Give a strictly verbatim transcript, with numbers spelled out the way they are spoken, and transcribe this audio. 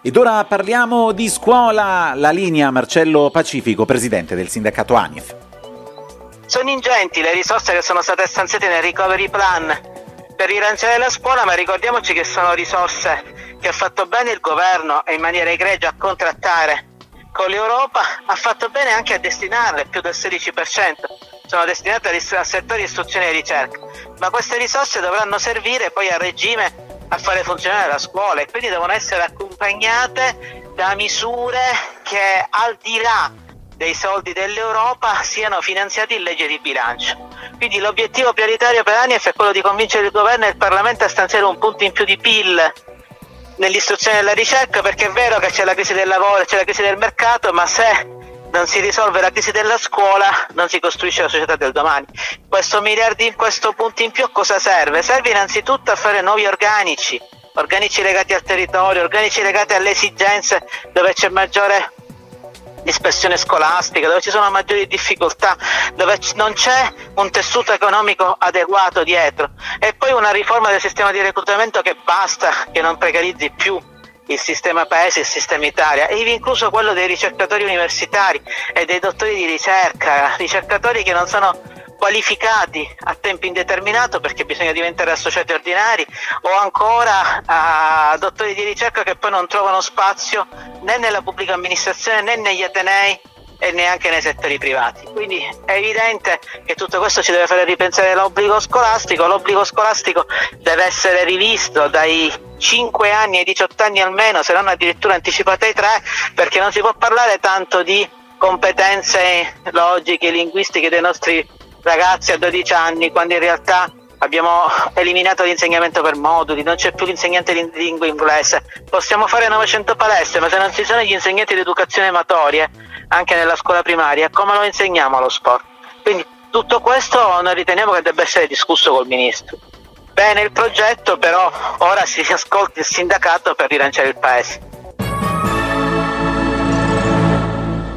Ed ora parliamo di scuola. La linea Marcello Pacifico, presidente del sindacato ANIF. Sono ingenti le risorse che sono state stanziate nel recovery plan per rilanciare la scuola, ma ricordiamoci che sono risorse che ha fatto bene il governo e in maniera egregia a contrattare con l'Europa, ha fatto bene anche a destinarle, più del sedici per cento sono destinate al settore di istruzione e ricerca, ma queste risorse dovranno servire poi a regime a fare funzionare la scuola e quindi devono essere accompagnate da misure che al di là dei soldi dell'Europa siano finanziati in legge di bilancio. Quindi l'obiettivo prioritario per ANIF è quello di convincere il governo e il Parlamento a stanziare un punto in più di P I L nell'istruzione e nella ricerca, perché è vero che c'è la crisi del lavoro, c'è la crisi del mercato, ma se non si risolve la crisi della scuola non si costruisce la società del domani. Questo miliardi, questo punto in più a cosa serve? Serve innanzitutto a fare nuovi organici, organici legati al territorio, organici legati alle esigenze dove c'è maggiore dispersione scolastica, dove ci sono maggiori difficoltà, dove non c'è un tessuto economico adeguato dietro, e poi una riforma del sistema di reclutamento che basta, che non precarizzi più il sistema paese, il sistema Italia, e ivi incluso quello dei ricercatori universitari e dei dottori di ricerca, ricercatori che non sono qualificati a tempo indeterminato perché bisogna diventare associati ordinari, o ancora a dottori di ricerca che poi non trovano spazio né nella pubblica amministrazione né negli atenei e neanche nei settori privati. Quindi è evidente che tutto questo ci deve fare ripensare l'obbligo scolastico. L'obbligo scolastico deve essere rivisto dai cinque anni ai diciotto anni almeno, se non addirittura anticipato ai tre, perché non si può parlare tanto di competenze logiche e linguistiche dei nostri ragazzi a dodici anni, quando in realtà abbiamo eliminato l'insegnamento per moduli, non c'è più l'insegnante di lingua inglese. Possiamo fare novecento palestre, ma se non ci sono gli insegnanti di educazione motoria anche nella scuola primaria, come lo insegniamo lo sport? Quindi tutto questo noi riteniamo che debba essere discusso col ministro. Bene il progetto, però ora si ascolti il sindacato per rilanciare il paese.